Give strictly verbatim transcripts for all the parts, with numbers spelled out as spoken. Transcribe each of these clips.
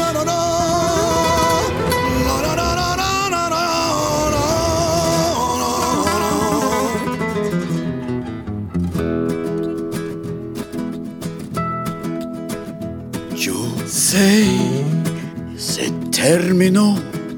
Yo sé, se terminó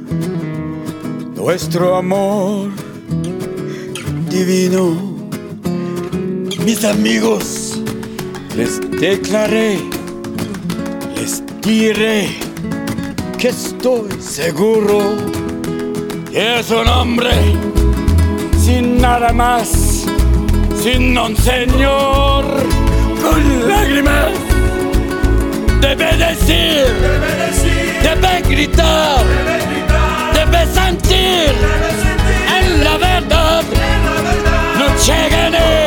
nuestro amor divino. Mis amigos, les declaré, les diré que estoy seguro que es un hombre sin nada más, sin un señor con lágrimas. Debe decir, debe, decir, debe gritar, debe, gritar, debe sentir, debe sentir en la verdad, en la verdad, no llegan